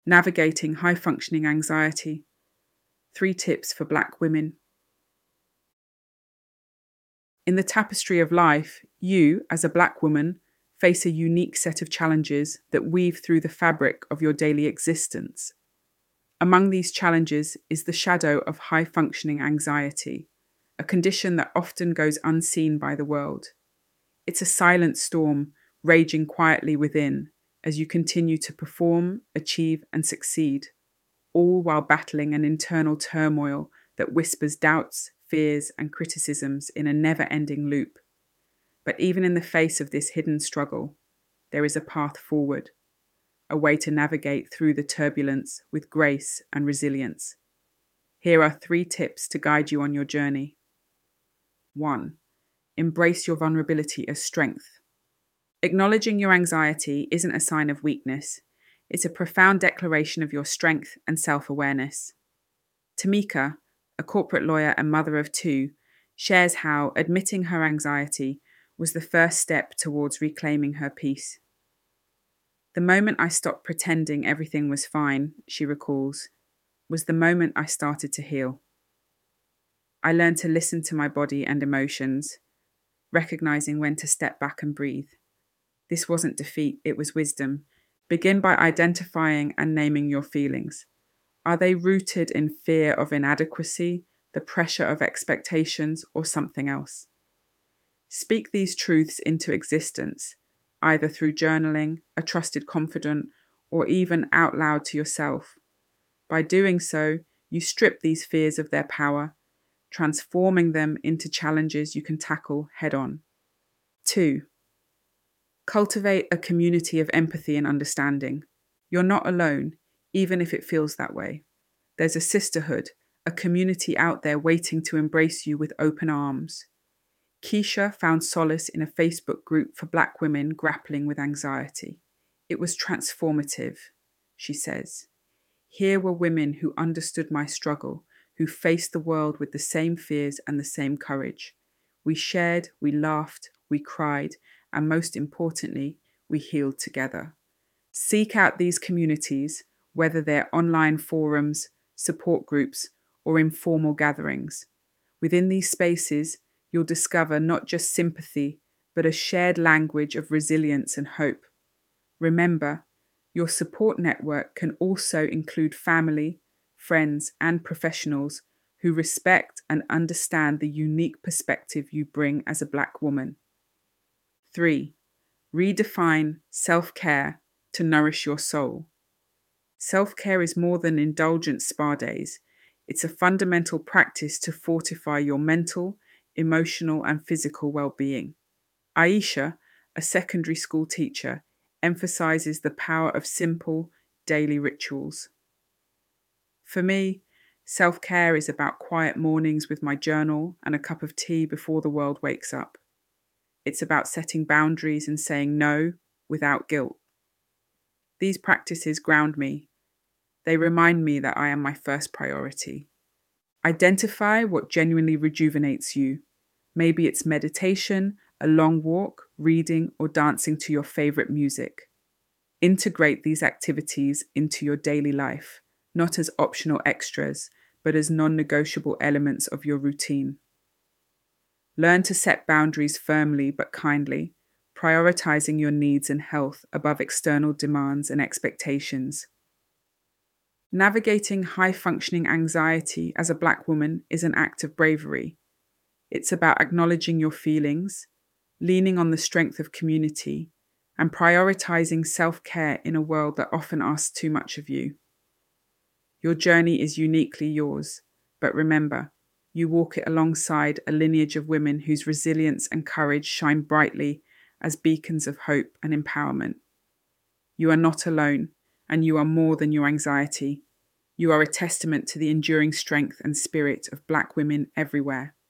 Navigating high-functioning anxiety. 3 tips for Black women. In the tapestry of life, you, as a Black woman, face a unique set of challenges that weave through the fabric of your daily existence. Among these challenges is the shadow of high-functioning anxiety, a condition that often goes unseen by the world. It's a silent storm raging quietly within as you continue to perform, achieve, and succeed, all while battling an internal turmoil that whispers doubts, fears, and criticisms in a never-ending loop. But even in the face of this hidden struggle, there is a path forward, a way to navigate through the turbulence with grace and resilience. Here are 3 tips to guide you on your journey. 1. Embrace your vulnerability as strength. Acknowledging your anxiety isn't a sign of weakness. It's a profound declaration of your strength and self-awareness. Tamika, a corporate lawyer and mother of 2, shares how admitting her anxiety was the first step towards reclaiming her peace. The moment I stopped pretending everything was fine, she recalls, was the moment I started to heal. I learned to listen to my body and emotions, recognizing when to step back and breathe. This wasn't defeat, it was wisdom. Begin by identifying and naming your feelings. Are they rooted in fear of inadequacy, the pressure of expectations, or something else? Speak these truths into existence, either through journaling, a trusted confidant, or even out loud to yourself. By doing so, you strip these fears of their power, transforming them into challenges you can tackle head on. 2. Cultivate a community of empathy and understanding. You're not alone, even if it feels that way. There's a sisterhood, a community out there waiting to embrace you with open arms. Keisha found solace in a Facebook group for Black women grappling with anxiety. It was transformative, she says. Here were women who understood my struggle, who faced the world with the same fears and the same courage. We shared, we laughed, we cried, and most importantly, we healed together. Seek out these communities, whether they're online forums, support groups, or informal gatherings. Within these spaces, you'll discover not just sympathy, but a shared language of resilience and hope. Remember, your support network can also include family, friends, and professionals who respect and understand the unique perspective you bring as a Black woman. 3. Redefine self-care to nourish your soul. Self-care is more than indulgent spa days. It's a fundamental practice to fortify your mental, emotional, and physical well-being. Aisha, a secondary school teacher, emphasizes the power of simple, daily rituals. For me, self-care is about quiet mornings with my journal and a cup of tea before the world wakes up. It's about setting boundaries and saying no without guilt. These practices ground me. They remind me that I am my first priority. Identify what genuinely rejuvenates you. Maybe it's meditation, a long walk, reading, or dancing to your favorite music. Integrate these activities into your daily life, not as optional extras, but as non-negotiable elements of your routine. Learn to set boundaries firmly but kindly, prioritizing your needs and health above external demands and expectations. Navigating high-functioning anxiety as a Black woman is an act of bravery. It's about acknowledging your feelings, leaning on the strength of community, and prioritizing self-care in a world that often asks too much of you. Your journey is uniquely yours, but remember, you walk it alongside a lineage of women whose resilience and courage shine brightly as beacons of hope and empowerment. You are not alone, and you are more than your anxiety. You are a testament to the enduring strength and spirit of Black women everywhere.